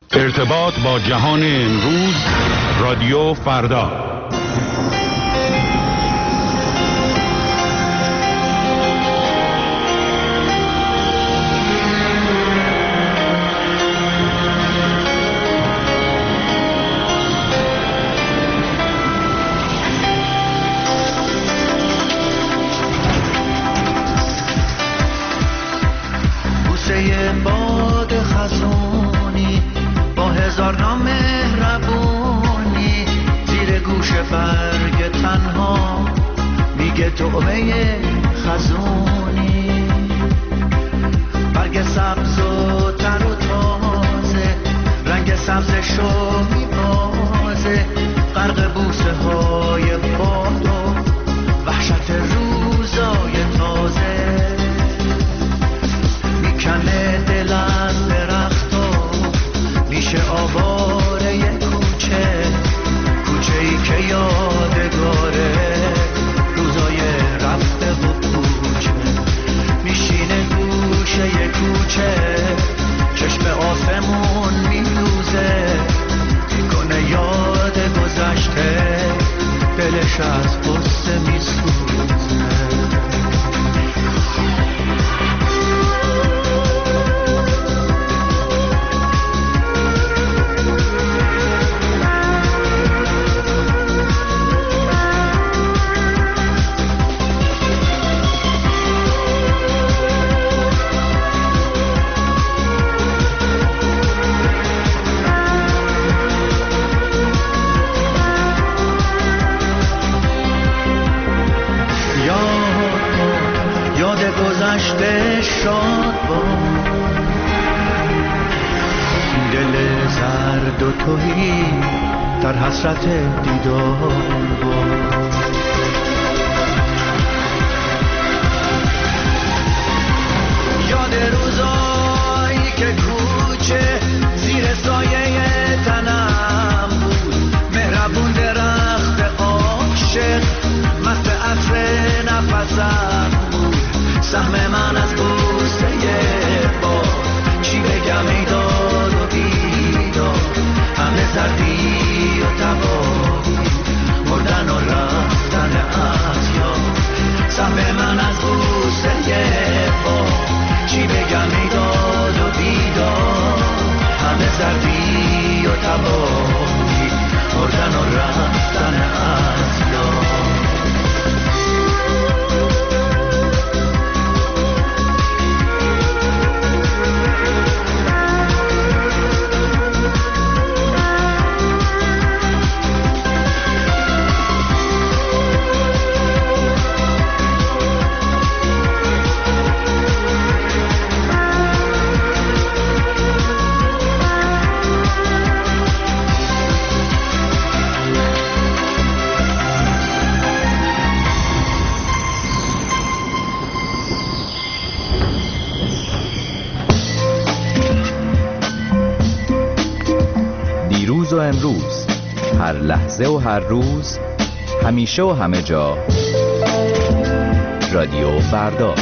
ارتباط با جهان امروز، رادیو فردا. بوسه باد خزونی با هزار نام مهربونی، زیر گوش برگ تنها میگه طعمه خزونی. برگ سبز و تر و تازه، رنگ سبزشو میبازه، غرق بوسه های باد و وحشت روزای تازه. میکنه دل از درختا، میشه آواره کوچه، کوچه ای که یادگاره روزای رفته و کوچه. میشینه گوشه کوچه، چشم آسمون میدوزه، میکنه یاد گذشته، دلش از قصه میسوزه. گذشته شاد با دل زرد و تهی در حسرت دیدار با. یاد روزایی که کوچه زیر سایه تنم بود، مهربون درخت عاشق مست عطر نفسم بود. سهم من از بوسه باد، چی بگم ای داد و بیداد، همه زردی و تباهی، مردن و رفتن از یاد. سهم من از بوسه باد، چی بگم ای داد و بیداد، همه زردی و تباهی، مردن و رفتن از یاد. دیروز و امروز، هر لحظه و هر روز، همیشه و همه جا، رادیو فردا.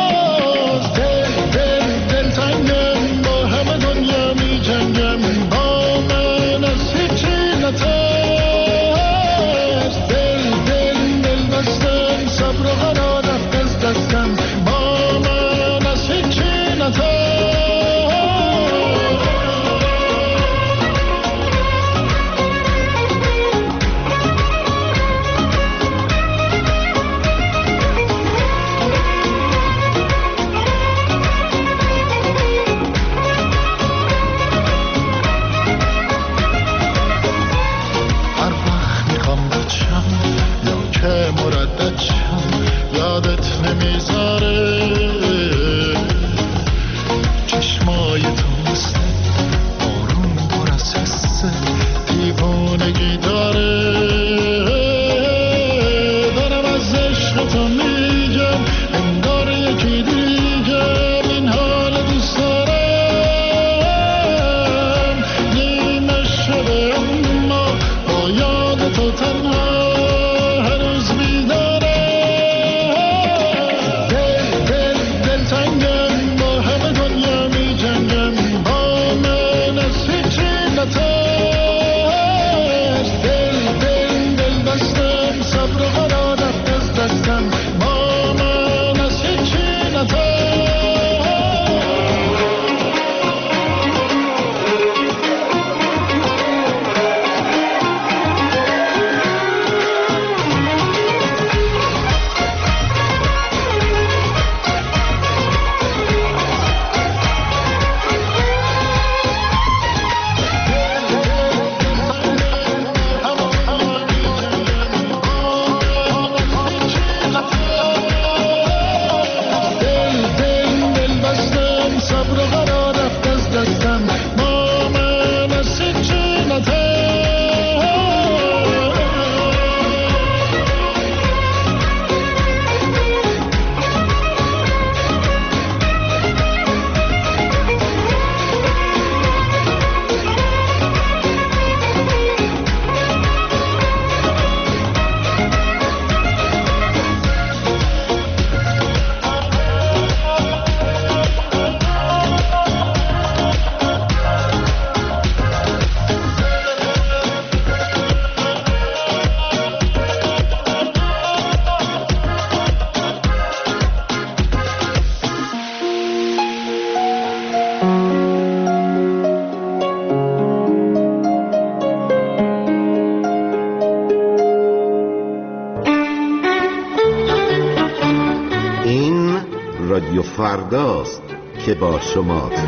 دل تنگم با همه دنیا می جنگم. فرداست که با شماست.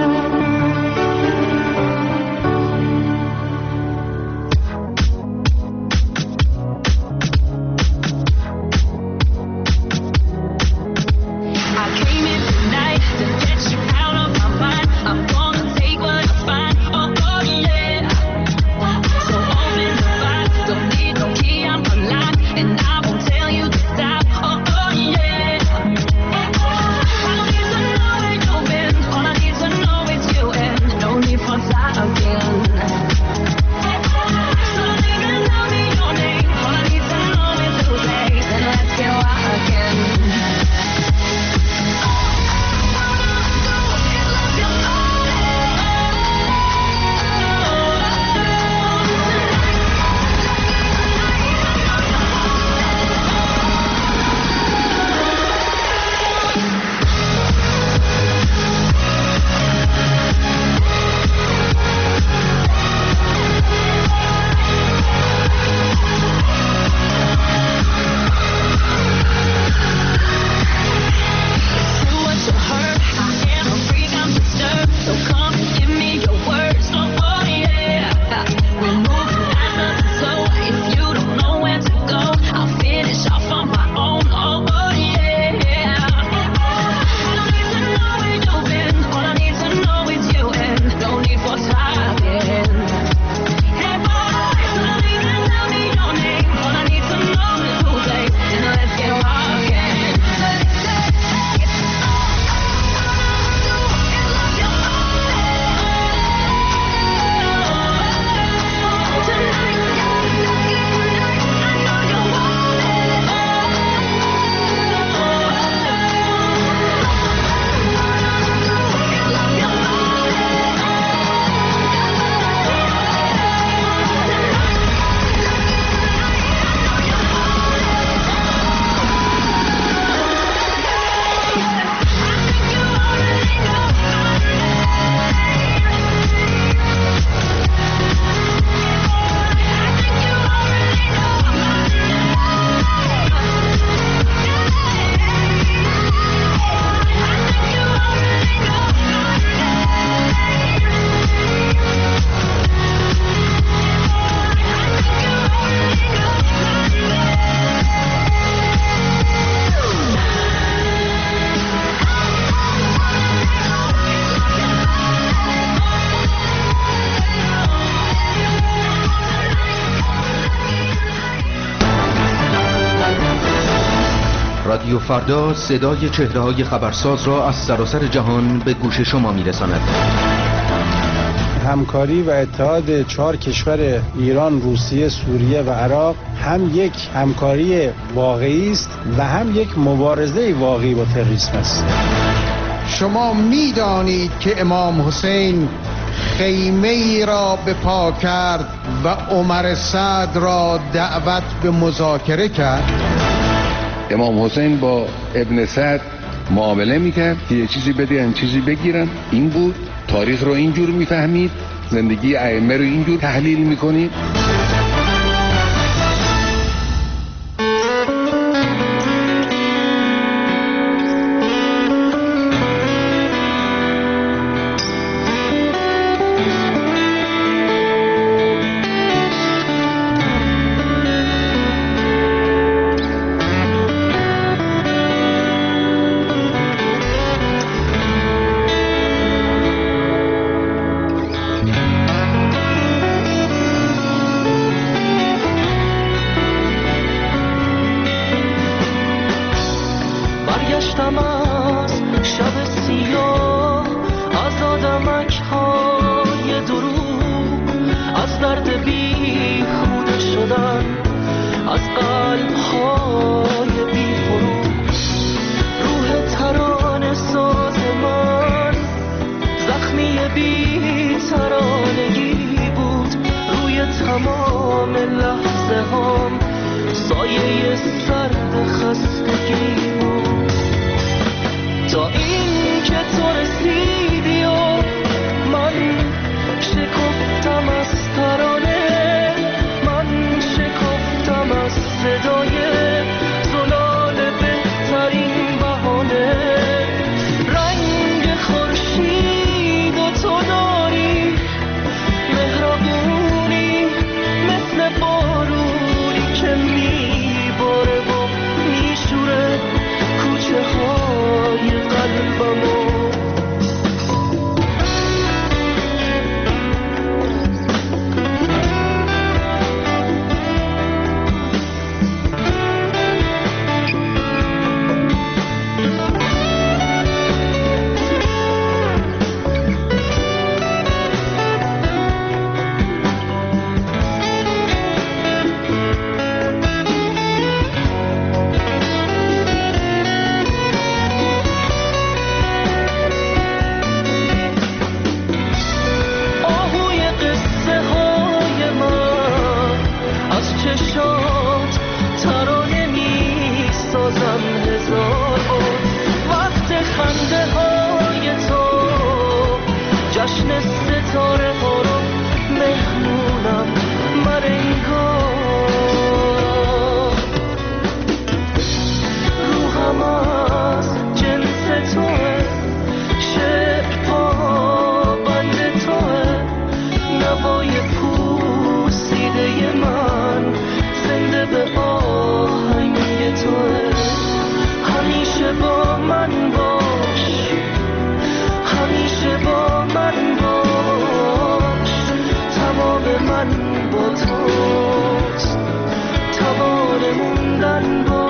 رادیو فردا صدای چهره‌های خبرساز را از سراسر جهان به گوش شما می‌رساند. همکاری و اتحاد 4 کشور ایران، روسیه، سوریه و عراق هم یک همکاری واقعی است و هم یک مبارزه واقعی با تروریسم است. شما می‌دانید که امام حسین خیمه ای را به پا کرد و عمر سعد را دعوت به مذاکره کرد. امام حسین با ابن سعد معامله میکرد که یه چیزی بدهن چیزی بگیرن. این بود. تاریخ رو اینجور میفهمید، زندگی ائمه رو اینجور تحلیل میکنید. توست توان موندن با